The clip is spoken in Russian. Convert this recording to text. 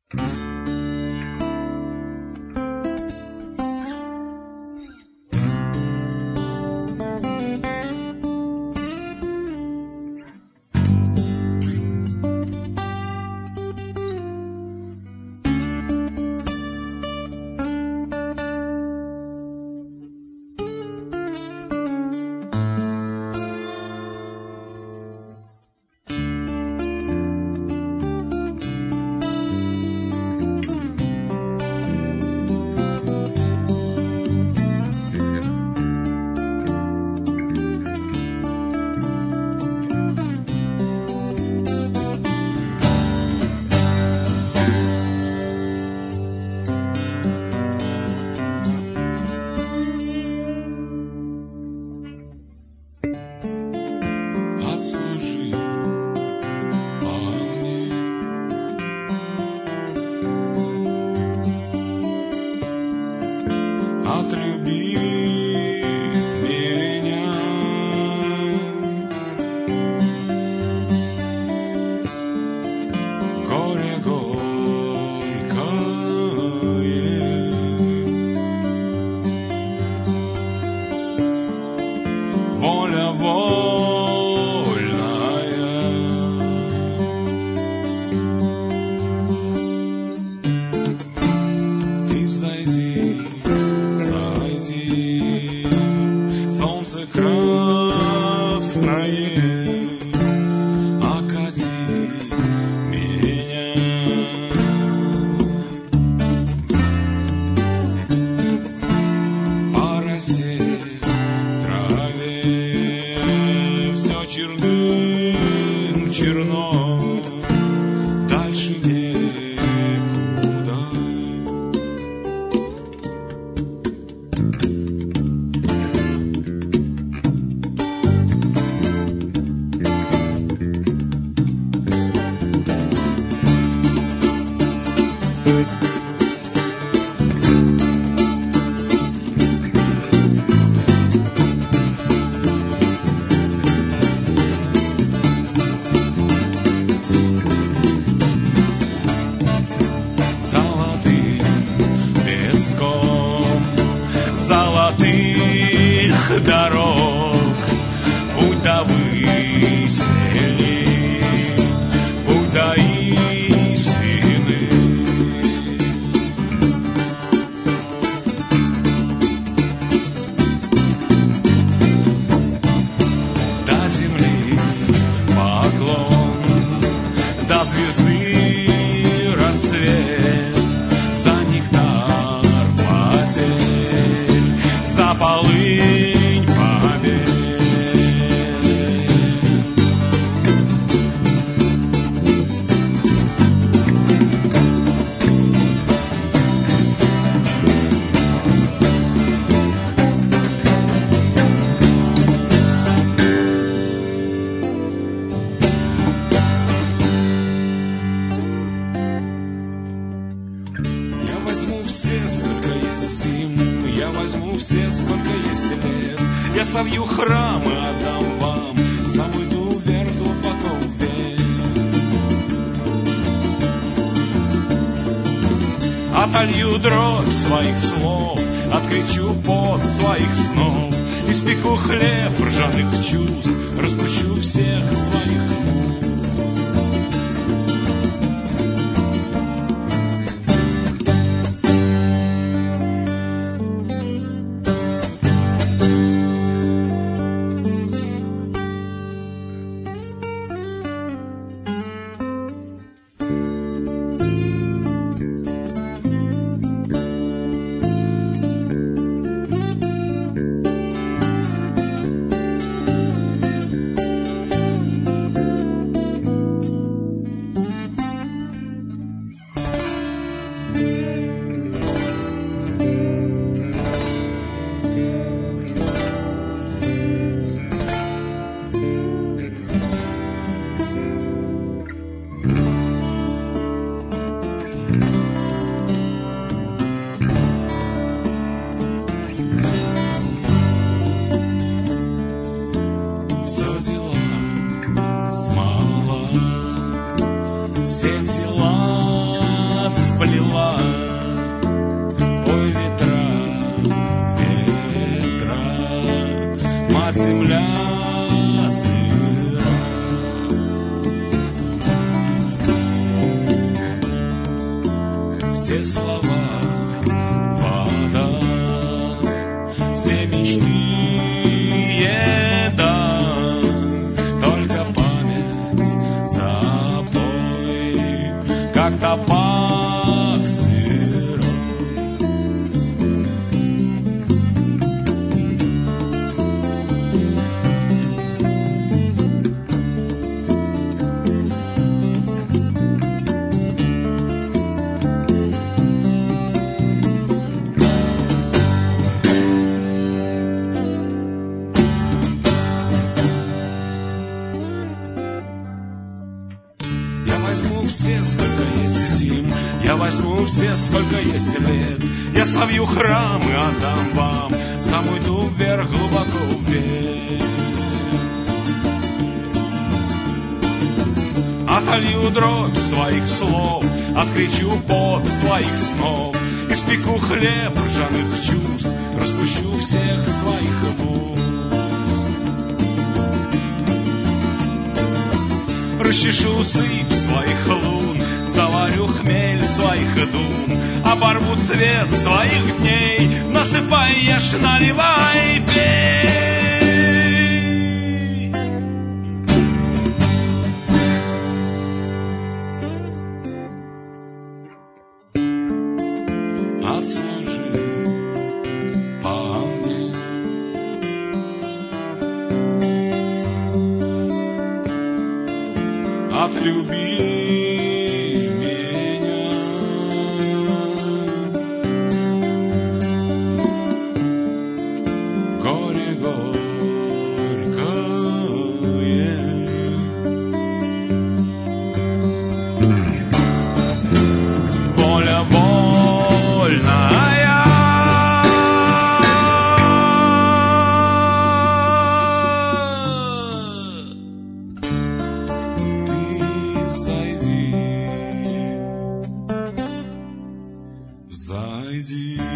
Отлюби меня, горе горькое, воля вольная, ты взойди. Солнце красное окати меня. По росе, траве все черным черно, дальше некуда. Золотых дорог, путь до веселья, путь до истины. До земли поклон, до звезды рассвет, за нектар потерь, за полынь побед. Я возьму все, сколько есть зим, я возьму все, сколько есть лет. Я совью храм и отдам вам самую ту вверх глубоко вверх. Отолью дробь своих слов, откричу пот своих снов, испеку хлеб ржаных чувств, распущу всех своих муз. слова. Ой, ветра, ветра, мать земля сыра. Все слова вода, все мечты еда, только память запой, как табак сырой. Я возьму все, сколько есть зим, я возьму все, сколько есть лет. Я совью храм и отдам вам, сам уйду вверх, глубоко вверх. Отолью дробь своих слов, откричу пот своих снов, испеку хлеб ржаных чувств, распущу всех своих бус. Расчешу сыпь своих лун, заварю хмель своих дум, оборву цвет своих дней, насыпай, ешь, наливай, пей. Отслужи по мне, отлюби меня, горе горькое. Воля вольная, зайди.